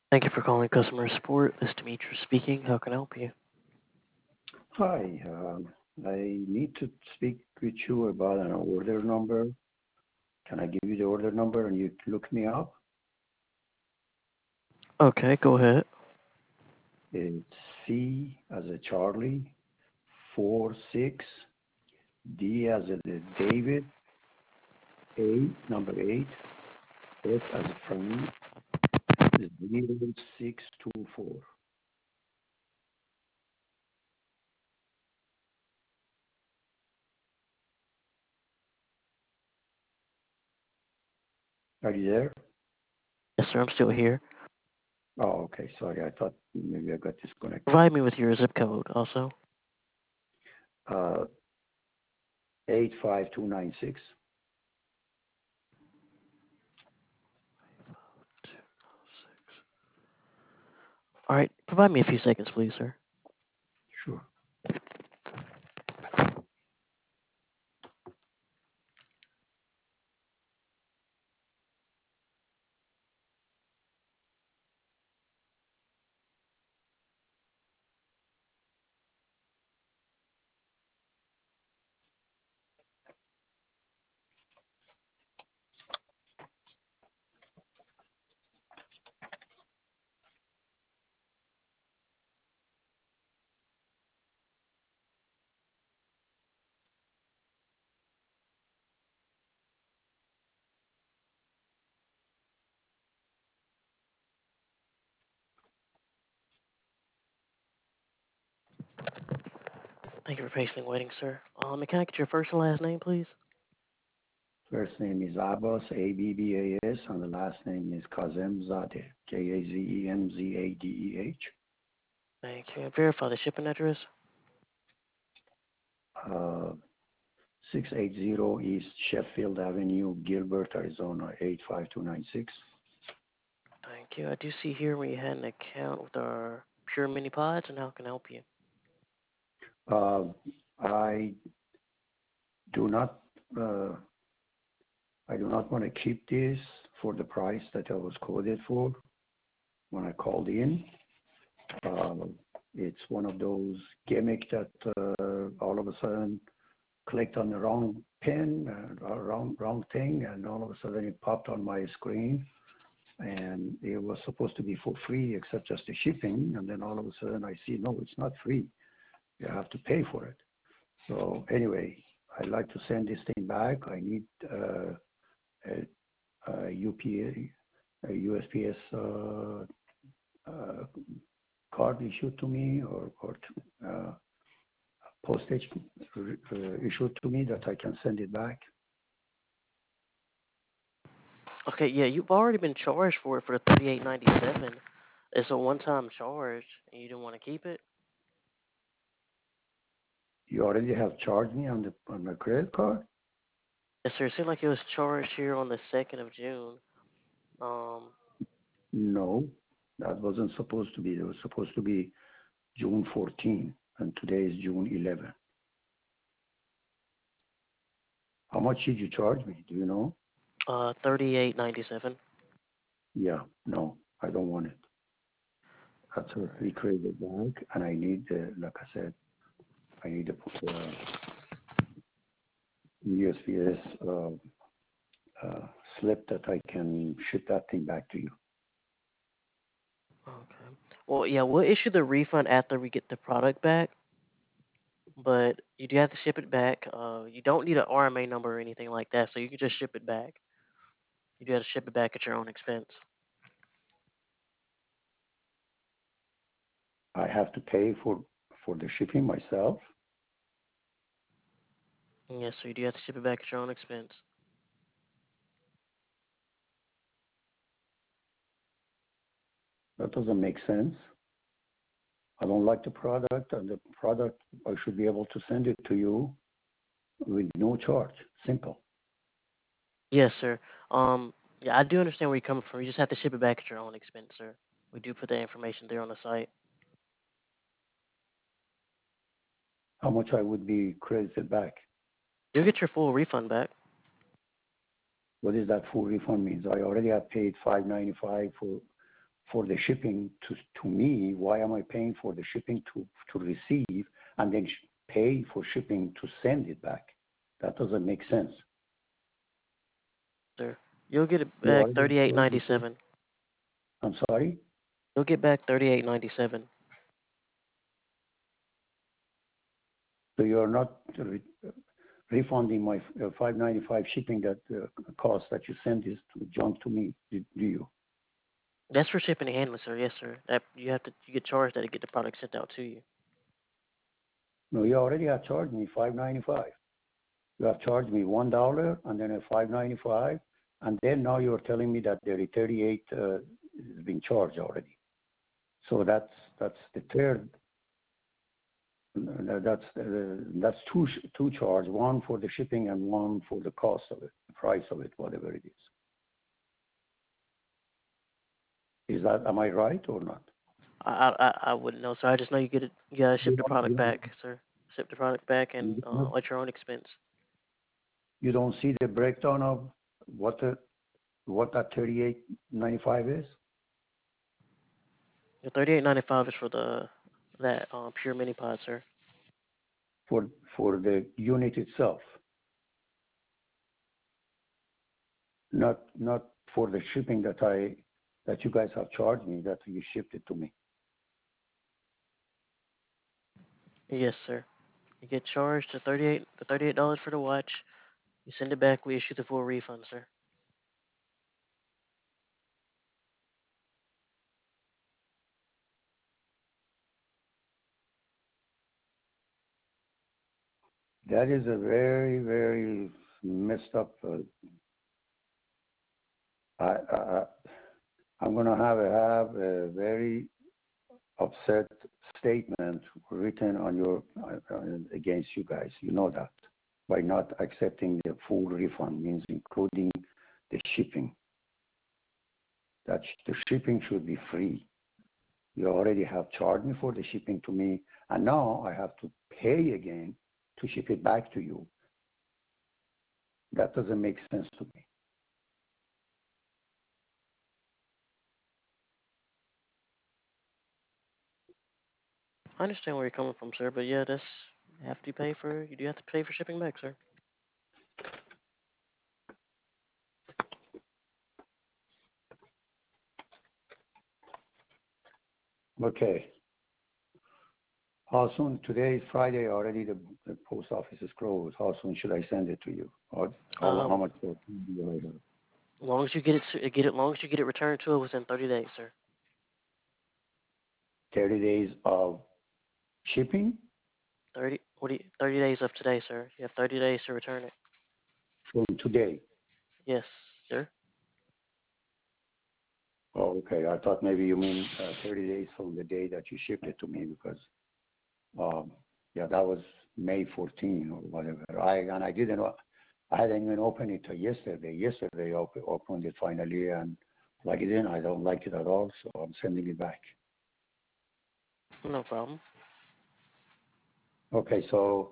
Thank you for calling customer support. This is Demetrius speaking. How can I help you? Hi, I need to speak with you about an order number. Can I give you the order number and you look me up? Okay, go ahead. It's C as a Charlie, 46, D as a David, A, number 8, F as a Frank, 0624. Are you there? Yes, sir. I'm still here. Oh, okay. Sorry, I thought maybe I got disconnected. Provide me with your zip code also. Uh, 85296. All right. Provide me a few seconds, please, sir. Sure. Thank you for patiently waiting, sir. Can I get your first and last name, please? First name is Abbas, Abbas, and the last name is Kazemzadeh, Kazemzadeh. Thank you. And verify the shipping address. 680 East Sheffield Avenue, Gilbert, Arizona, 85296. Thank you. I do see here we had an account with our Pure Mini Pods, and how can I help you? Uh, I do not, uh, I do not want to keep this for the price that I was quoted for when I called in. It's one of those gimmick that all of a sudden clicked on the wrong pin, wrong thing, and all of a sudden it popped on my screen, and it was supposed to be for free except just the shipping, and then all of a sudden I see, no, it's not free. You have to pay for it. So anyway, I'd like to send this thing back. I need a USPS uh, card issued to me or postage issued to me that I can send it back. Okay, yeah, you've already been charged for it for the $38.97. It's a one-time charge, and you didn't want to keep it. You already have charged me on the credit card? Yes, sir. It seemed like it was charged here on the 2nd of June. Um, No, that wasn't supposed to be. It was supposed to be June 14, and today is June 11. How much did you charge me? Do you know? 38.97. Yeah, no, I don't want it. That's a Right. recreated bank, and I need the, like I said, I need to put the USPS slip that I can ship that thing back to you. Okay. Well, yeah, we'll issue the refund after we get the product back, but you do have to ship it back. You don't need an RMA number or anything like that, so you can just ship it back. You do have to ship it back at your own expense. I have to pay for the shipping myself. Yes, so you do have to ship it back at your own expense. That doesn't make sense. I don't like the product, and the product, I should be able to send it to you with no charge. Simple. Yes, sir. Yeah, I do understand where you're coming from. You just have to ship it back at your own expense, sir. We do put that information there on the site. How much I would be credited back? You'll get your full refund back. What does that full refund means? I already have paid $595 for the shipping to me. Why am I paying for the shipping to receive and then pay for shipping to send it back? That doesn't make sense. Sir, you'll get it You back already told me. 38.97. I'm sorry. You'll get back 38.97. So you're not refunding my $5.95 shipping that cost that you sent this junk to me, do you? That's for shipping and handling, sir. Yes, sir. That you get charged that to get the product sent out to you. No, you already have charged me $5.95. You have charged me $1 and then a $5.95, and then now you're telling me that the 38 has been charged already. So that's the third. That's two charge, one for the shipping and one for the cost of it, the price of it, whatever it is. Is that, am I right or not? I wouldn't know, sir. I just know you get it. You gotta ship the product back, sir. Ship the product back and at your own expense. You don't see the breakdown of what that 38.95 is The 38.95 is for that pure mini pod, sir. for the unit itself, not for the shipping that you guys have charged me, that you shipped it to me. Yes, sir. You get charged the $38 for the watch. You send it back. We issue the full refund, sir. That is a very, very messed up. I'm going to have a very upset statement written on your against you guys. You know that, by not accepting the full refund means including the shipping. That the shipping should be free. You already have charged me for the shipping to me, and now I have to pay again to ship it back to you. That doesn't make sense to me. I understand where you're coming from, sir, but yeah, you do have to pay for shipping back, sir. Okay. How soon? Today is Friday already. The post office is closed. How soon should I send it to you? Or how much do you later? Long as you long as you get it returned to us within 30 days, sir. 30 days of shipping 30 days of today, sir. You have 30 days to return it. from today. Yes, sir. Oh, okay. I thought maybe you mean 30 days from the day that you shipped it to me, because yeah, that was May 14 or whatever. I hadn't even opened it till yesterday. Yesterday I opened it finally and plugged it in. I don't like it at all, so I'm sending it back. No problem. Okay, so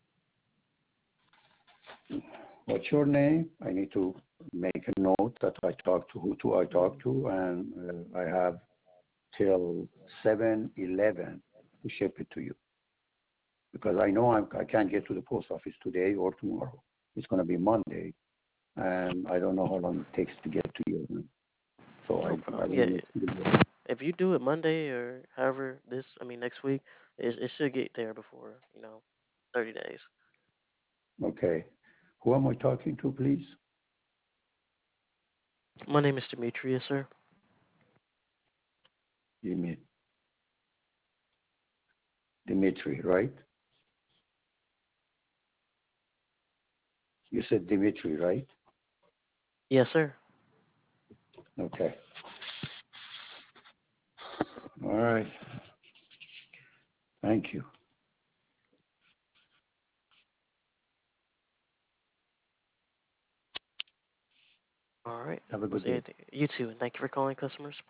what's your name? I need to make a note that I talk to who I talk to, and I have till 7/11 to ship it to you, because I know I can't get to the post office today or tomorrow. It's going to be Monday, and I don't know how long it takes to get to you. So No I problem. will Yeah, make if you do it Monday or however next week, it should get there before 30 days. Okay. Who am I talking to, please? My name is Demetrius, sir. Dimitri, right? You said Dimitri, right? Yes, sir. Okay. All right. Thank you. All right. Have a Was good there day. anything? You too, and thank you for calling customer support.